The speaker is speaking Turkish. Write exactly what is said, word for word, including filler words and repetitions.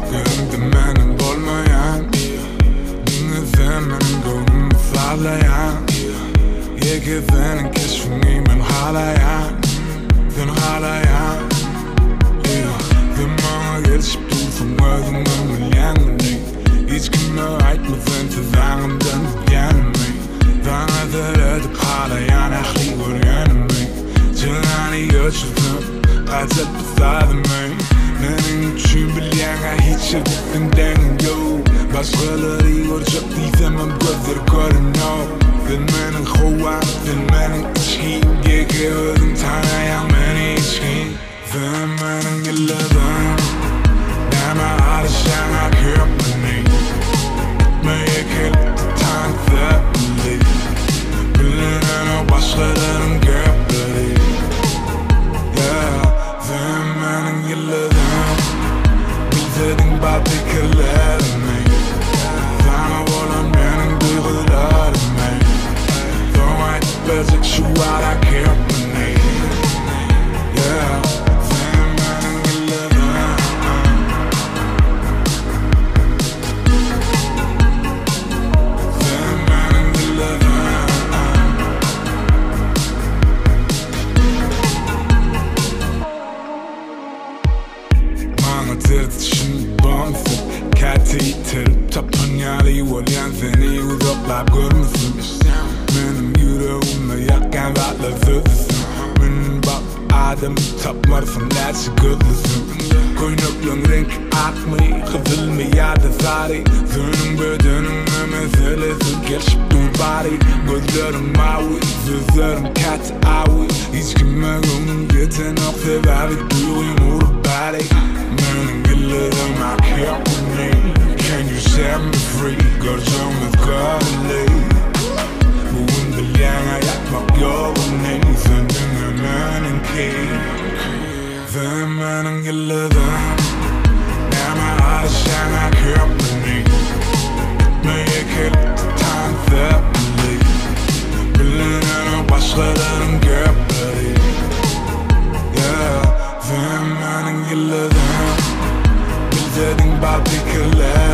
Gözümde menin bolmayan Dinlesen menin gönlümü sağlayan Yeke senin keşfini men halayan Sen halayan Sen bana gelişip dursun özümden bilyenmey Hiç kime aytmasın tezağımdan bilyenmey Sana söyledik halayan ahli görgenmey Cınani göçürdüm Kaçıp sadımmey Menin üçün bilyana hiç yırtıkından yok Başkaları görecek değilsem ben gözleri görünüyor Sen menin hovan, sen menin içkin Gege özün tanıyan beni içkin Sen menin gülledim Deme alışana köpmeni Gitmeye kelip tanısa bile Bilinen o başkalarının köpleri Yeah, sen menin gülledim Bilsedin bat fikirlerimi Sana olan benim duygularımı Son aytıp verecek şu ara köpmeni Yeah, sen menin gülledim Sen menin gülledim Bana tırtı şimdi bağımsın Kati tırıp tapan yali Olyan seni uzaklap görmüşsün Benim yüreğimde yakan rahatla sözlüsün Benim bak adım tapmarısın Dersi gözlüsün Koynakların renk akmay Kızıl mı ya da sarı Senin bedenine meselesi Geçip dur bari Gözlerim mavi Sözlerim kat avi Hiç kime gönlüm geçen ok Sebebi duyuyum uğru bari Menin güllerim I can't believe Can you set me free Göreceğimiz görüley Bugün bilyana yakmak yolun Sen dinlemenin ki Sen menin güllerim Deme alışana köpmeni Gitmeye kelip tanısa bile Bilinen o başkalarının köpleri Yeah, sen menin güllerim Bilsedin bat fikirler